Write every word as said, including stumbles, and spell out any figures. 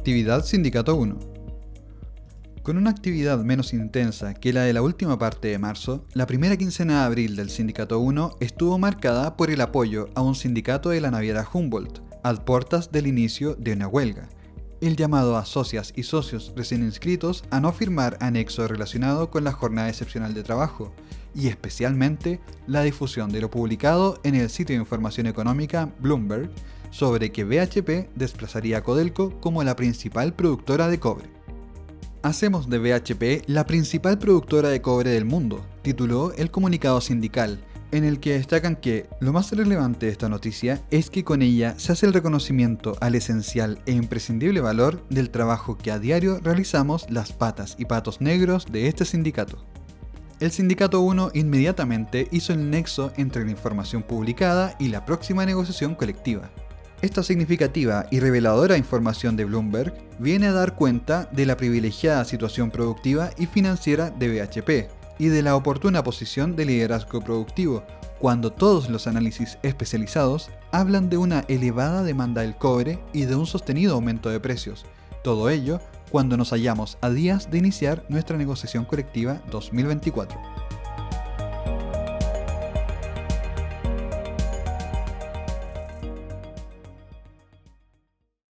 Actividad Sindicato uno. Con una actividad menos intensa que la de la última parte de marzo, la primera quincena de abril del Sindicato uno estuvo marcada por el apoyo a un sindicato de la naviera Humboldt, a puertas del inicio de una huelga. El llamado a socias y socios recién inscritos a no firmar anexo relacionado con la jornada excepcional de trabajo, y especialmente la difusión de lo publicado en el sitio de información económica Bloomberg sobre que B H P desplazaría a Codelco como la principal productora de cobre. Hacemos de B H P la principal productora de cobre del mundo, tituló el comunicado sindical, en el que destacan que lo más relevante de esta noticia es que con ella se hace el reconocimiento al esencial e imprescindible valor del trabajo que a diario realizamos las patas y patos negros de este sindicato. El Sindicato uno inmediatamente hizo el nexo entre la información publicada y la próxima negociación colectiva. Esta significativa y reveladora información de Bloomberg viene a dar cuenta de la privilegiada situación productiva y financiera de B H P y de la oportuna posición de liderazgo productivo, cuando todos los análisis especializados hablan de una elevada demanda del cobre y de un sostenido aumento de precios. Todo ello cuando nos hallamos a días de iniciar nuestra negociación colectiva dos mil veinticuatro.